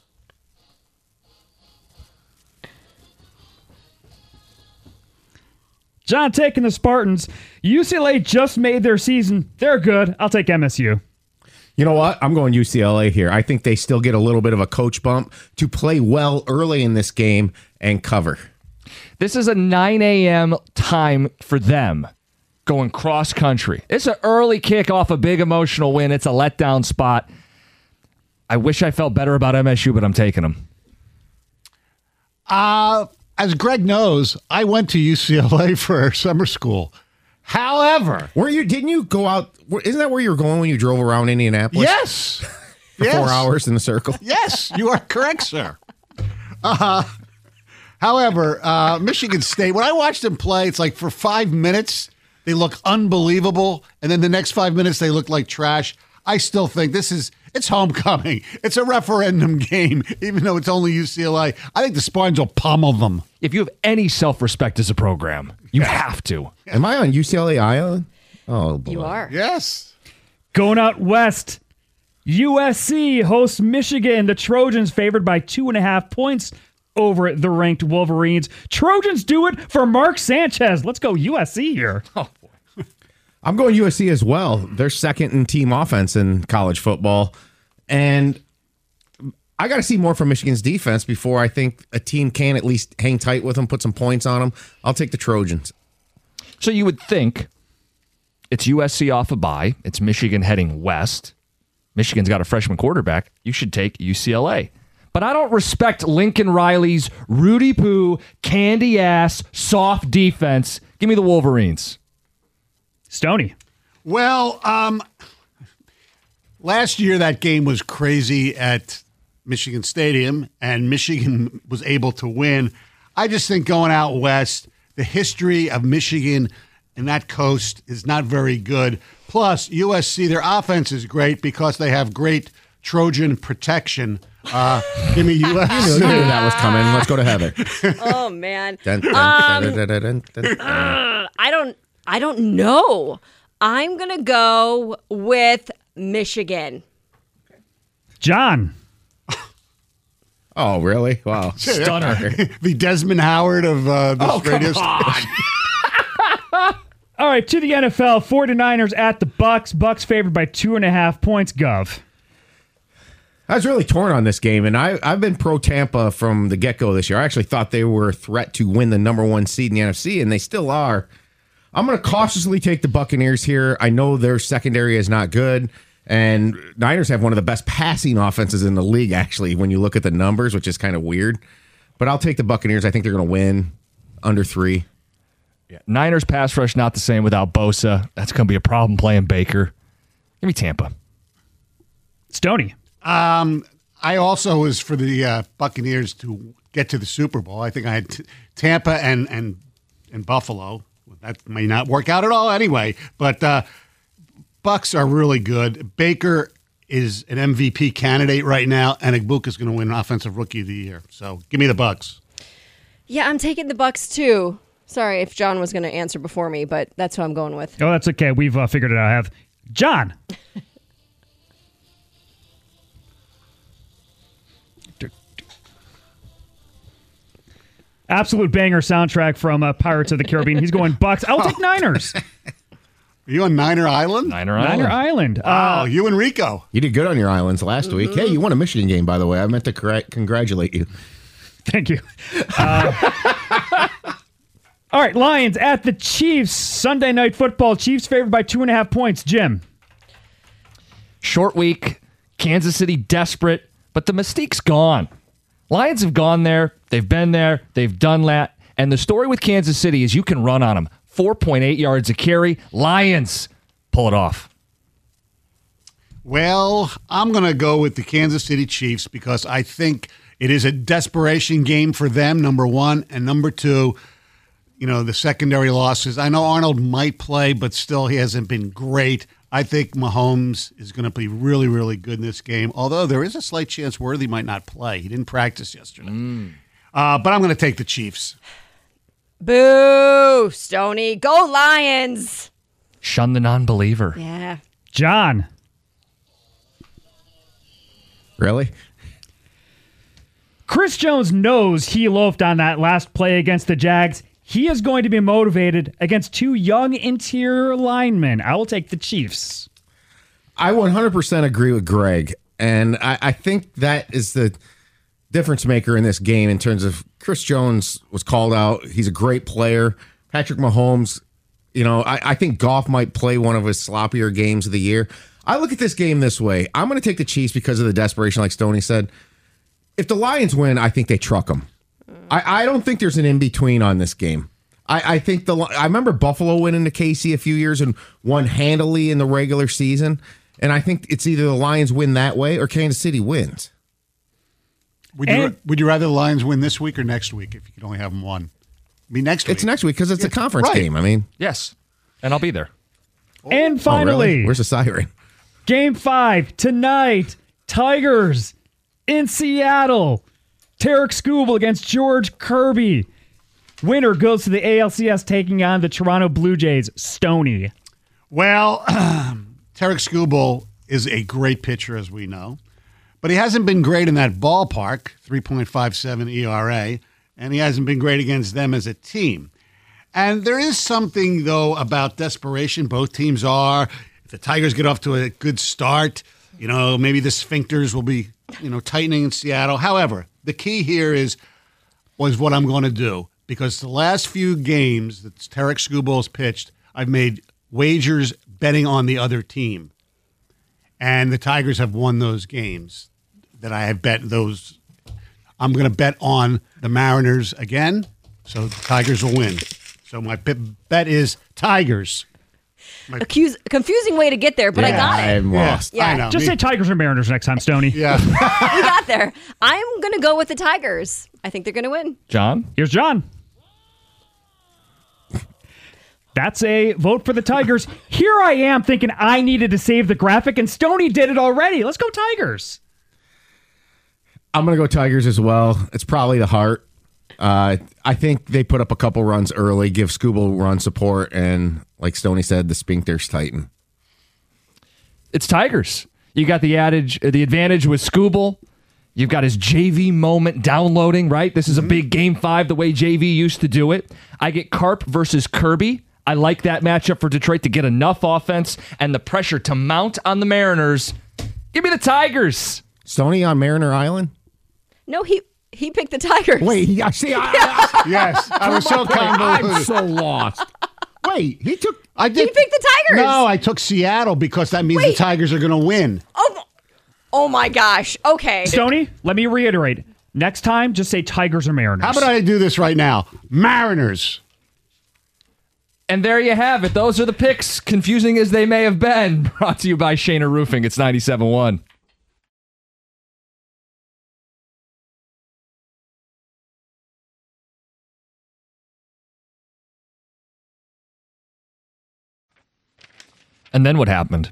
John taking the Spartans. U C L A just made their season. They're good. I'll take M S U. You know what? I'm going U C L A here. I think they still get a little bit of a coach bump to play well early in this game and cover. This is a nine a.m. time for them going cross country. It's an early kick off a big emotional win. It's a letdown spot. I wish I felt better about M S U, but I'm taking them. Uh, as Greg knows, I went to U C L A for summer school. However, were you? Didn't you go out? Isn't that where you were going when you drove around Indianapolis? Yes, for yes. four hours in the circle. Yes, you are correct, sir. Uh, however, uh, Michigan State. When I watched them play, it's like for five minutes they look unbelievable, and then the next five minutes they look like trash. I still think this is it's homecoming. It's a referendum game, even though it's only U C L A. I think the Spartans will pummel them. If you have any self-respect as a program, you have to. Am I on U C L A Island? Oh, boy. You are. Yes. Going out west, U S C hosts Michigan. The Trojans favored by two and a half points over the ranked Wolverines. Trojans do it for Mark Sanchez. Let's go U S C here. Oh, I'm going U S C as well. They're second in team offense in college football. And I got to see more from Michigan's defense before I think a team can at least hang tight with them, put some points on them. I'll take the Trojans. So you would think it's U S C off a bye. It's Michigan heading west. Michigan's got a freshman quarterback. You should take U C L A. But I don't respect Lincoln Riley's Rudy Poo, candy ass, soft defense. Give me the Wolverines. Stoney. Well, um, last year that game was crazy at Michigan Stadium, and Michigan was able to win. I just think going out west, the history of Michigan and that coast is not very good. Plus, U S C, their offense is great because they have great Trojan protection. Uh, give me U S C. You knew that was coming. Let's go to Heather. Oh man. Dun, dun, Um, dun, dun, dun, dun, dun, dun. uh, I don't. I don't know. I'm gonna go with Michigan. John. Oh, really? Wow. Stunner. The Desmond Howard of uh, this Oh, come radio on. station. All right, to the N F L, 49ers at the Bucks. Bucks favored by two and a half points. Gov. I was really torn on this game, and I, I've been pro Tampa from the get-go this year. I actually thought they were a threat to win the number one seed in the N F C, and they still are. I'm going to cautiously take the Buccaneers here. I know their secondary is not good, and Niners have one of the best passing offenses in the league, actually, when you look at the numbers, which is kind of weird. But I'll take the Buccaneers. I think they're going to win under three. Yeah. Niners pass rush not the same without Bosa. That's going to be a problem playing Baker. Give me Tampa. Stoney. Um, I also was for the uh, Buccaneers to get to the Super Bowl. I think I had t- Tampa and, and, and Buffalo. That may not work out at all anyway, but uh, Bucks are really good. Baker is an M V P candidate right now, and Igbuka's going to win Offensive Rookie of the Year. So give me the Bucks. Yeah, I'm taking the Bucks too. Sorry if John was going to answer before me, but that's who I'm going with. Oh, that's okay. We've uh, figured it out. I have John. Absolute banger soundtrack from uh, Pirates of the Caribbean. He's going Bucks. I'll take Niners. Are you on Niner Island? Niner Island. Niner Island. Wow, Uh, you and Rico. You did good on your islands last Mm-hmm. week. Hey, you won a Michigan game, by the way. I meant to correct, congratulate you. Thank you. Uh, all right, Lions at the Chiefs. Sunday Night Football. Chiefs favored by two and a half points. Jim. Short week. Kansas City desperate, but the mystique's gone. Lions have gone there. They've been there. They've done that. And the story with Kansas City is you can run on them. four point eight yards a carry. Lions pull it off. Well, I'm going to go with the Kansas City Chiefs because I think it is a desperation game for them, number one. And number two, you know, the secondary losses. I know Arnold might play, but still he hasn't been great. I think Mahomes is going to be really, really good in this game, although there is a slight chance Worthy might not play. He didn't practice yesterday. Mm. Uh, but I'm going to take the Chiefs. Boo, Stoney. Go Lions. Shun the non-believer. Yeah. John. Really? Chris Jones knows he loafed on that last play against the Jags. He is going to be motivated against two young interior linemen. I will take the Chiefs. I one hundred percent agree with Greg. And I, I think that is the difference maker in this game in terms of Chris Jones was called out. He's a great player. Patrick Mahomes You know, I, I think Goff might play one of his sloppier games of the year. I look at this game this way. I'm going to take the Chiefs because of the desperation, like Stoney said. If the Lions win, I think they truck them. I, I don't think there's an in-between on this game. I, I think the I remember Buffalo winning to K C a few years and won handily in the regular season. And I think it's either the Lions win that way or Kansas City wins. Would you, and, would you rather the Lions win this week or next week if you could only have them one? I mean, next week. It's next week because it's yeah, a conference right. game. I mean, yes. And I'll be there. And finally, oh, really? Where's the siren? Game five tonight. Tigers in Seattle. Tarek Skubal against George Kirby. Winner goes to the A L C S taking on the Toronto Blue Jays. Stoney. Well, Tarek Skubal is a great pitcher, as we know. But he hasn't been great in that ballpark, three point five seven E R A, and he hasn't been great against them as a team. And there is something, though, about desperation. Both teams are. If the Tigers get off to a good start, you know, maybe the sphincters will be, you know, tightening in Seattle. However, the key here is was what I'm going to do. Because the last few games that Tarek Skubal's pitched, I've made wagers betting on the other team. And the Tigers have won those games that I have bet those. I'm going to bet on the Mariners again, so the Tigers will win. So my bet is Tigers. My, Accuse, confusing way to get there, but yeah, I got it. I'm lost. Yeah. I know. Just Me, say Tigers or Mariners next time, Stoney. Yeah. We got there. I'm going to go with the Tigers. I think they're going to win. John? Here's John. That's a vote for the Tigers. Here I am thinking I needed to save the graphic, and Stoney did it already. Let's go Tigers. I'm going to go Tigers as well. It's probably the heart. Uh, I think they put up a couple runs early, give Skubal run support, and like Stoney said, the sphincters tighten. It's Tigers. You got the adage, the advantage with Skubal. You've got his J V moment downloading, right? This is a big game five, the way J V used to do it. I get Carp versus Kirby. I like that matchup for Detroit to get enough offense and the pressure to mount on the Mariners. Give me the Tigers. Stoney on Mariner Island? No, he he picked the Tigers. Wait, he, I see. I, I, yes, I was so convoluted. I'm so lost. Wait, he took. I did. He picked the Tigers. No, I took Seattle because that means Wait. the Tigers are going to win. Oh, oh my gosh. Okay. Stoney, let me reiterate. Next time, just say Tigers or Mariners. How about I do this right now? Mariners. And there you have it. Those are the picks, confusing as they may have been. Brought to you by Shaner Roofing. It's ninety-seven point one. And then what happened?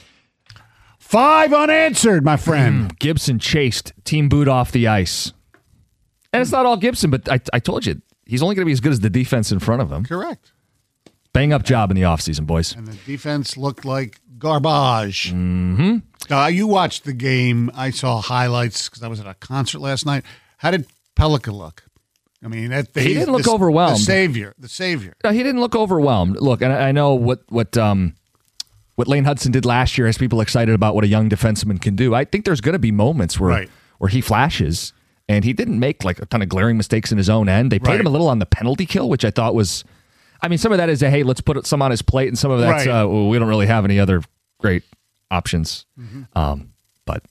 Five unanswered, my friend. Mm, Gibson chased Team Boot off the ice. And it's not all Gibson, but I, I told you, he's only going to be as good as the defense in front of him. Correct. Bang up job in the offseason, boys. And the defense looked like garbage. Mm-hmm. Uh, you watched the game. I saw highlights because I was at a concert last night. How did Pellica look? I mean, that, he didn't look the, overwhelmed. The savior. The savior. No, he didn't look overwhelmed. Look, and I, I know what what um, what Lane Hudson did last year has people excited about what a young defenseman can do. I think there's going to be moments where right. where he flashes, and he didn't make like a ton of glaring mistakes in his own end. They played right. him a little on the penalty kill, which I thought was, I mean, some of that is a, hey, let's put some on his plate, and some of that's, right. uh, well, we don't really have any other great options. Mm-hmm. Um, but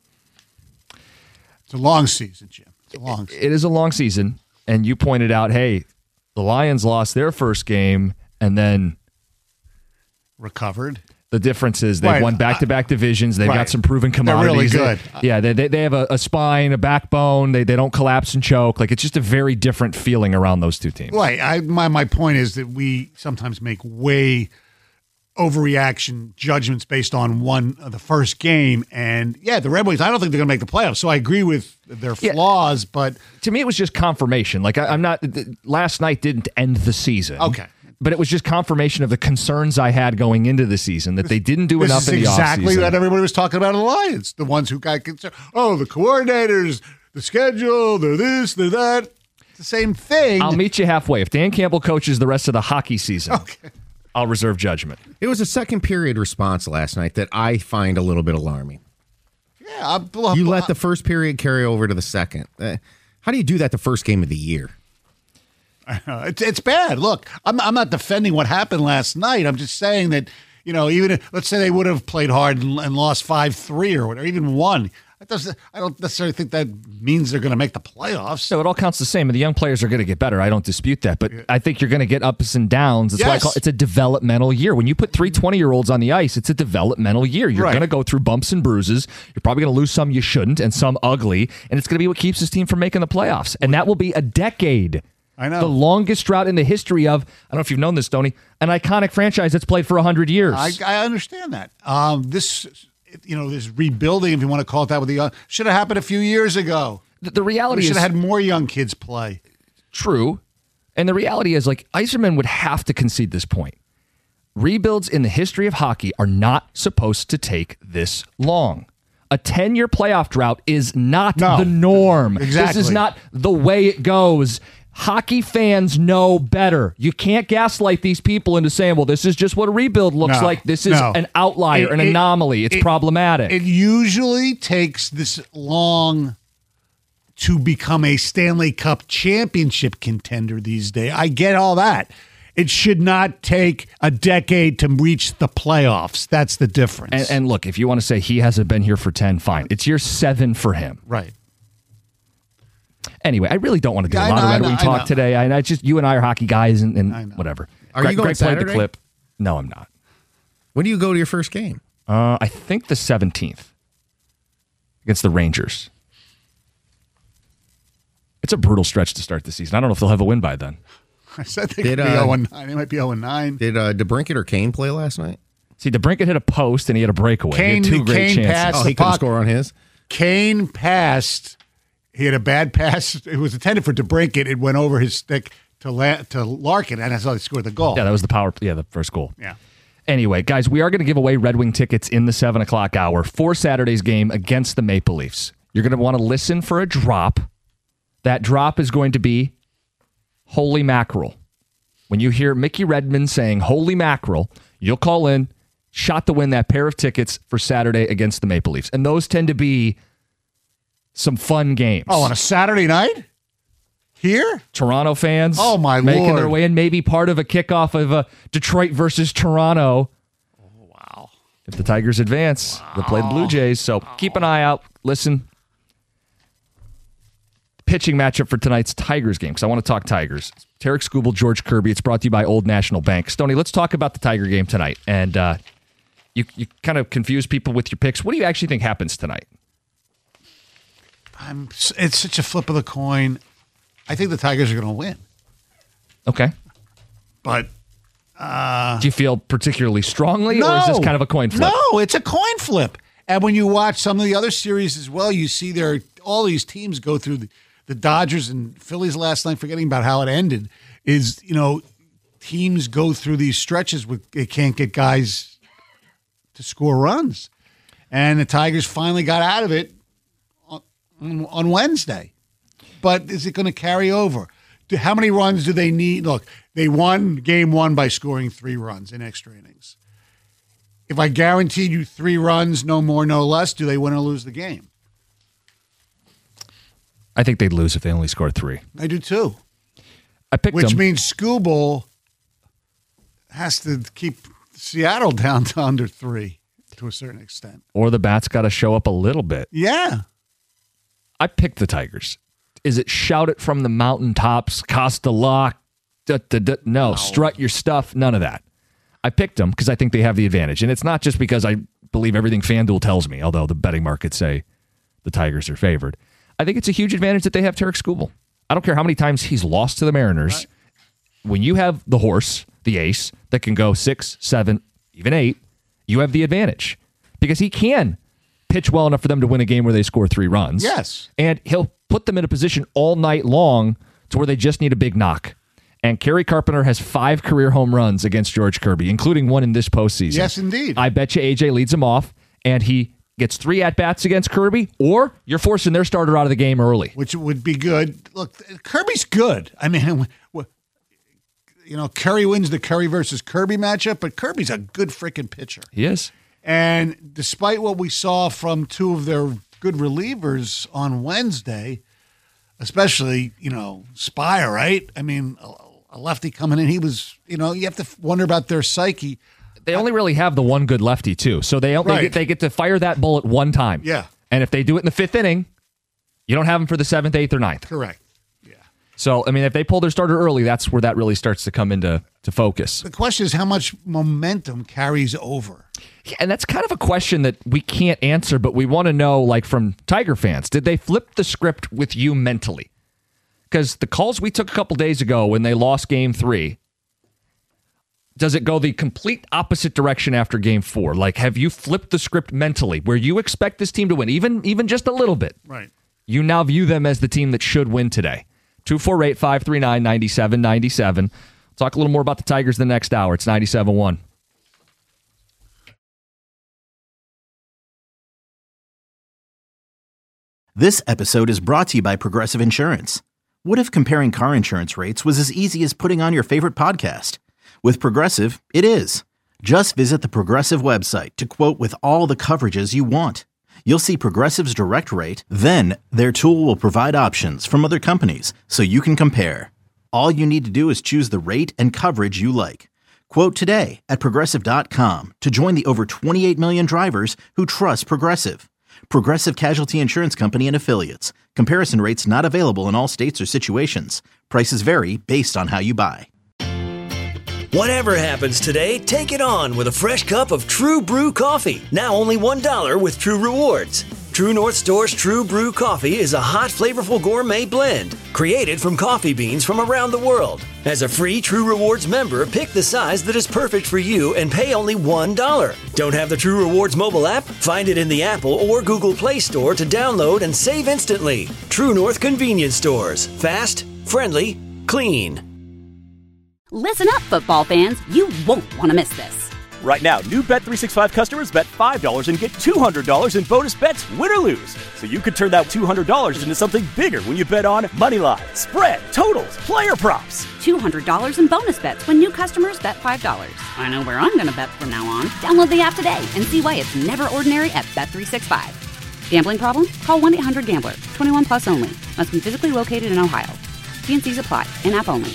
it's a long season, Jim. It's a long season. It is a long season, and you pointed out, hey, the Lions lost their first game, and then recovered. The difference is they've right. won back-to-back divisions. They've right. got some proven commodities. They're really good. They, yeah, they, they they have a, a spine, a backbone. They they don't collapse and choke. Like, it's just a very different feeling around those two teams. Right. I, my my point is that we sometimes make way overreaction judgments based on one of the first game. And yeah, the Red Wings, I don't think they're going to make the playoffs. So I agree with their flaws, yeah. but to me, it was just confirmation. Like I, I'm not. Last night didn't end the season. Okay. But it was just confirmation of the concerns I had going into the season that they didn't do this enough is in the offseason. Exactly what everybody was talking about in the Lions. The ones who got concerned. Oh, the coordinators, the schedule, they're this, they're that. It's the same thing. I'll meet you halfway. If Dan Campbell coaches the rest of the hockey season, okay. I'll reserve judgment. It was a second period response last night that I find a little bit alarming. Yeah, I'm, I'm, you let the first period carry over to the second. Uh, how do you do that the first game of the year? it's it's bad. Look, I'm I'm not defending what happened last night. I'm just saying that, you know, even if, let's say they would have played hard and, and lost five three or whatever, even one. It doesn't, I don't necessarily think that means they're going to make the playoffs. So it all counts the same, and the young players are going to get better. I don't dispute that, but I think you're going to get ups and downs. That's yes. why I call it's a developmental year. When you put three twenty-year-olds on the ice, it's a developmental year. You're Right. going to go through bumps and bruises. You're probably going to lose some you shouldn't, and some ugly, and it's going to be what keeps this team from making the playoffs. And that will be a decade. I know. The longest drought in the history of, I don't know if you've known this, Stoney, an iconic franchise that's played for one hundred years. I, I understand that. Um, this, you know, this rebuilding, if you want to call it that, with the young, should have happened a few years ago. The, the reality we is should have had more young kids play. True. And the reality is, like, Yzerman would have to concede this point. Rebuilds in the history of hockey are not supposed to take this long. A ten-year playoff drought is not No. the norm. Exactly. This is not the way it goes. Hockey fans know better. You can't gaslight these people into saying, well, this is just what a rebuild looks No. like. This is No. an outlier, It- an it- anomaly. It's it- problematic. It usually takes this long to become a Stanley Cup championship contender these days. I get all that. It should not take a decade to reach the playoffs. That's the difference. and, and look, if you want to say he hasn't been here for ten, fine. It's year seven for him. right. Anyway, I really don't want to do Yeah, a I lot know, of I Red know, Wing I talk know. today. I, I just you and I are hockey guys, and, and whatever. Are Greg, you going Greg played the Saturday? clip. No, I'm not. When do you go to your first game? Uh, I think the seventeenth against the Rangers. It's a brutal stretch to start the season. I don't know if they'll have a win by then. I said they Did, could be uh, oh and nine. They might be oh and nine. Did uh, DeBrincat or Kane play last night? See, DeBrincat hit a post and he had a breakaway. Kane- he had two great Kane chances. passed Oh, the he couldn't puck. score on his. Kane passed. He had a bad pass. It was intended for DeBrincat. It went over his stick to La- to Larkin, and that's how he scored the goal. Yeah, that was the power. Yeah, the first goal. Yeah. Anyway, guys, we are going to give away Red Wing tickets in the seven o'clock hour for Saturday's game against the Maple Leafs. You're going to want to listen for a drop. That drop is going to be holy mackerel. When you hear Mickey Redmond saying holy mackerel, you'll call in, shot to win that pair of tickets for Saturday against the Maple Leafs. And those tend to be some fun games. Oh, on a Saturday night? Here? Toronto fans Oh, my making Lord. their way in, maybe part of a kickoff of a Detroit versus Toronto. Oh, wow. If the Tigers advance, they'll play the Blue Jays. So keep an eye out. Listen. Pitching matchup for tonight's Tigers game, because I want to talk Tigers. Tarek Skubal, George Kirby. It's brought to you by Old National Bank. Stoney, let's talk about the Tiger game tonight. And uh, you, you kind of confuse people with your picks. What do you actually think happens tonight? I'm. It's such a flip of the coin. I think the Tigers are going to win. Okay. But uh, Do you feel particularly strongly, or is this kind of a coin flip? No, it's a coin flip. And when you watch some of the other series as well, you see there all these teams go through the, the Dodgers and Phillies last night, forgetting about how it ended, is, you know, teams go through these stretches where they can't get guys to score runs. And the Tigers finally got out of it on, on Wednesday. But is it going to carry over? Do, how many runs do they need? Look, they won game one by scoring three runs in extra innings. If I guaranteed you three runs, no more, no less, do they win or lose the game? I think they'd lose if they only scored three. I do too. I picked Which them. means Skubal has to keep Seattle down to under three to a certain extent. Or the bats got to show up a little bit. Yeah. I picked the Tigers. Is it shout it from the mountaintops, Costa Lock, da, da, da, no, no, strut your stuff, none of that. I picked them because I think they have the advantage. And it's not just because I believe everything FanDuel tells me, although the betting markets say the Tigers are favored. I think it's a huge advantage that they have Tarek Skubal. I don't care how many times he's lost to the Mariners. Right. When you have the horse, the ace, that can go six, seven, even eight, you have the advantage. Because he can pitch well enough for them to win a game where they score three runs. Yes. And he'll put them in a position all night long to where they just need a big knock. And Kerry Carpenter has five career home runs against George Kirby, including one in this postseason. Yes, indeed. I bet you A J leads him off, and he gets three at-bats against Kirby, or you're forcing their starter out of the game early. Which would be good. Look, Kirby's good. I mean, you know, Curry wins the Curry versus Kirby matchup, but Kirby's a good freaking pitcher. He is. And despite what we saw from two of their good relievers on Wednesday, especially, you know, Spire, right? I mean, a, a lefty coming in, he was, you know, you have to wonder about their psyche. They only really have the one good lefty, too. So they, Right. they, get, they get to fire that bullet one time. Yeah. And if they do it in the fifth inning, you don't have them for the seventh, eighth, or ninth. Correct. So, I mean, if they pull their starter early, that's where that really starts to come into to focus. The question is how much momentum carries over. Yeah, and that's kind of a question that we can't answer, but we want to know, like, from Tiger fans, did they flip the script with you mentally? Because the calls we took a couple days ago when they lost game three, does it go the complete opposite direction after game four? Like, have you flipped the script mentally where you expect this team to win, even, even just a little bit? Right. You now view them as the team that should win today. two four eight, five three nine, nine seven nine seven. We'll talk a little more about the Tigers the next hour. It's ninety-seven point one. This episode is brought to you by Progressive Insurance. What if comparing car insurance rates was as easy as putting on your favorite podcast? With Progressive, it is. Just visit the Progressive website to quote with all the coverages you want. You'll see Progressive's direct rate, then their tool will provide options from other companies so you can compare. All you need to do is choose the rate and coverage you like. Quote today at Progressive dot com to join the over twenty-eight million drivers who trust Progressive. Progressive Casualty Insurance Company and Affiliates. Comparison rates not available in all states or situations. Prices vary based on how you buy. Whatever happens today, take it on with a fresh cup of True Brew coffee. Now only one dollar with True Rewards. True North Store's True Brew coffee is a hot, flavorful gourmet blend created from coffee beans from around the world. As a free True Rewards member, pick the size that is perfect for you and pay only one dollar. Don't have the True Rewards mobile app? Find it in the Apple or Google Play Store to download and save instantly. True North Convenience Stores. Fast, friendly, clean. Listen up, football fans. You won't want to miss this. Right now, new Bet three sixty-five customers bet five dollars and get two hundred dollars in bonus bets, win or lose. So you could turn that two hundred dollars into something bigger when you bet on money line, spread, totals, player props. two hundred dollars in bonus bets when new customers bet five dollars. I know where I'm going to bet from now on. Download the app today and see why it's never ordinary at Bet three sixty-five. Gambling problem? Call one eight hundred gambler. twenty-one plus only. Must be physically located in Ohio. T and C's apply. In-app only.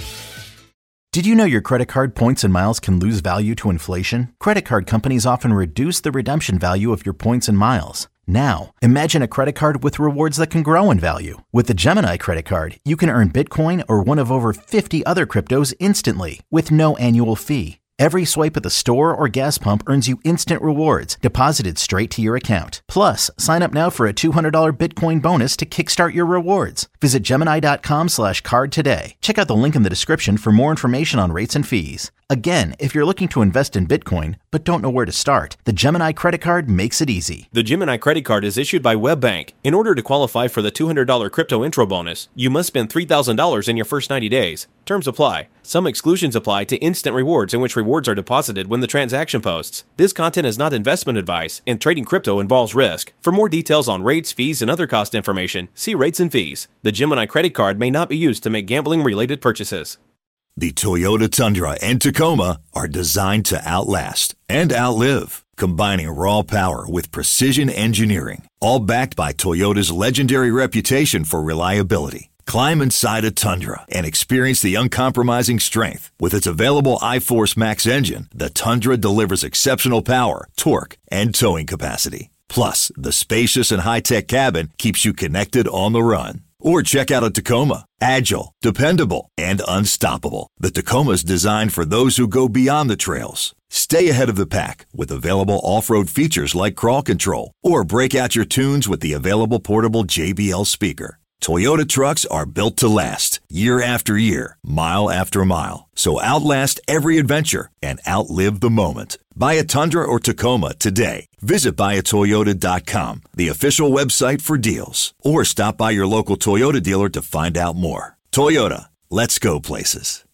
Did you know your credit card points and miles can lose value to inflation? Credit card companies often reduce the redemption value of your points and miles. Now, imagine a credit card with rewards that can grow in value. With the Gemini credit card, you can earn Bitcoin or one of over fifty other cryptos instantly with no annual fee. Every swipe at the store or gas pump earns you instant rewards deposited straight to your account. Plus, sign up now for a two hundred dollars Bitcoin bonus to kickstart your rewards. Visit Gemini.com slash card today. Check out the link in the description for more information on rates and fees. Again, if you're looking to invest in Bitcoin but don't know where to start, the Gemini credit card makes it easy. The Gemini credit card is issued by WebBank. In order to qualify for the two hundred dollars crypto intro bonus, you must spend three thousand dollars in your first ninety days. Terms apply. Some exclusions apply to instant rewards in which rewards are deposited when the transaction posts. This content is not investment advice, and trading crypto involves risk. For more details on rates, fees, and other cost information, see rates and fees. The Gemini credit card may not be used to make gambling-related purchases. The Toyota Tundra and Tacoma are designed to outlast and outlive, combining raw power with precision engineering, all backed by Toyota's legendary reputation for reliability. Climb inside a Tundra and experience the uncompromising strength. With its available iForce Max engine, the Tundra delivers exceptional power, torque, and towing capacity. Plus, the spacious and high-tech cabin keeps you connected on the run. Or check out a Tacoma. Agile, dependable, and unstoppable. The Tacoma's designed for those who go beyond the trails. Stay ahead of the pack with available off-road features like crawl control. Or break out your tunes with the available portable J B L speaker. Toyota trucks are built to last, year after year, mile after mile. So outlast every adventure and outlive the moment. Buy a Tundra or Tacoma today. Visit buy a toyota dot com, the official website for deals. Or stop by your local Toyota dealer to find out more. Toyota, let's go places.